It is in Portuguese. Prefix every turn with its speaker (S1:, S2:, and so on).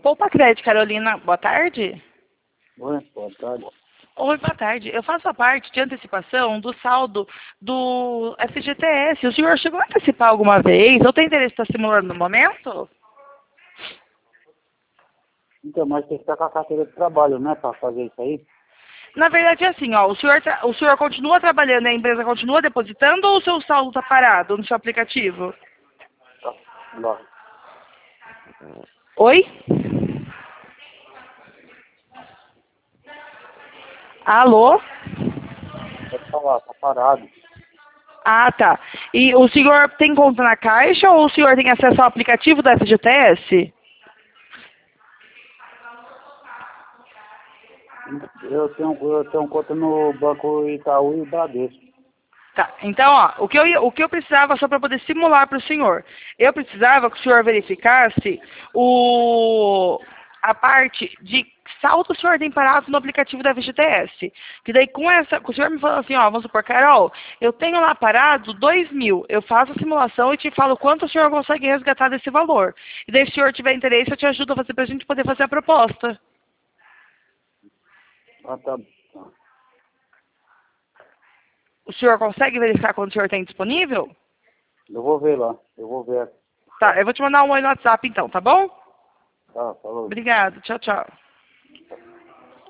S1: Poupa Crédito, Carolina. Boa tarde.
S2: Oi, boa tarde.
S1: Oi, boa tarde. Eu faço a parte de antecipação do saldo do FGTS. O senhor chegou a antecipar alguma vez? Ou tem interesse em estar simulando no momento?
S2: Então, mas tem que estar com a carteira de trabalho, né, para fazer isso aí?
S1: Na verdade, é assim, ó, o senhor continua trabalhando e a empresa continua depositando ou o seu saldo está parado no seu aplicativo?
S2: Tá. Lá.
S1: Oi? Alô?
S2: Pode falar, tá parado.
S1: Ah, tá. E o senhor tem conta na Caixa ou o senhor tem acesso ao aplicativo da FGTS?
S2: Eu tenho conta no Banco Itaú e Bradesco.
S1: Tá, então, ó, o que eu precisava só para poder simular para o senhor, eu precisava que o senhor verificasse a parte de saldo o senhor tem parado no aplicativo da FGTS. Que daí o senhor me falou assim, ó, vamos supor, Carol, eu tenho lá parado 2.000, eu faço a simulação e te falo quanto o senhor consegue resgatar desse valor. E daí se o senhor tiver interesse, eu te ajudo a fazer para a gente poder fazer a proposta.
S2: Ah, tá.
S1: O senhor consegue verificar quando o senhor tem disponível?
S2: Eu vou ver lá. Eu vou ver.
S1: Tá, eu vou te mandar um oi no WhatsApp então, tá bom?
S2: Tá, falou.
S1: Obrigada, tchau, tchau.